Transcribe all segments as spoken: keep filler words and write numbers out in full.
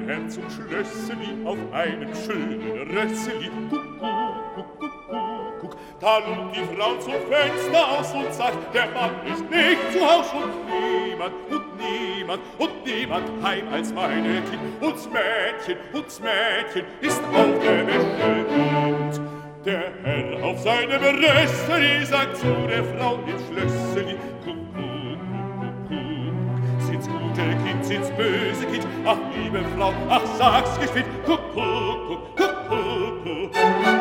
Herr zum Schlösseli auf einem schönen Rösseli. Kuckuck, kuckuck, kuckuck, kuck. Da lud die Frau zum Fenster aus und sagt, der Mann ist nicht zu Haus und niemand und niemand und niemand heim als meine Kind. Und's Mädchen, und's Mädchen ist auf der Wäsche Kind. Der Herr auf seinem Rösseli sagt zu der Frau im Schlösseli, kuckuck, kuckuck, kuckuck. Sind's gute Kind, sind's böse Kind, ach liebe Frau, ach sag's geschwind, kuckuck, kuckuck, kuckuck, kuckuck.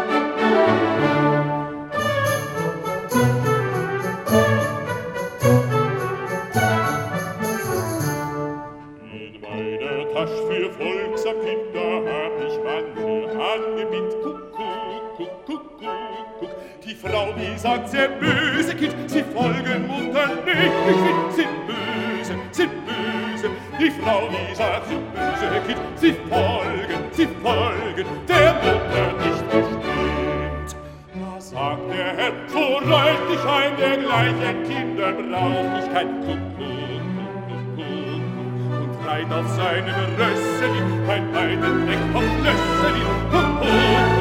In meiner Tasche für folgsam Kinder hab ich manche angebindt, kuckuck, kuckuck, kuckuck, kuck. Die Frau, die sagt sehr böse Kind, sie folgen Mutter nicht geschwind, sind böse, sind böse. Die Frau, die sagt sind böse Kind, sie folgen, sie folgen der Mutter nicht bestimmt. Da sagt der Herr, so reut dich ein, dergleichen Kinder brauch ich kein Kuckuck, kuckuck, kuckuck. Und reit auf seinem Rösseli, ein weiten Eck vom Schlösseli, kuckuck.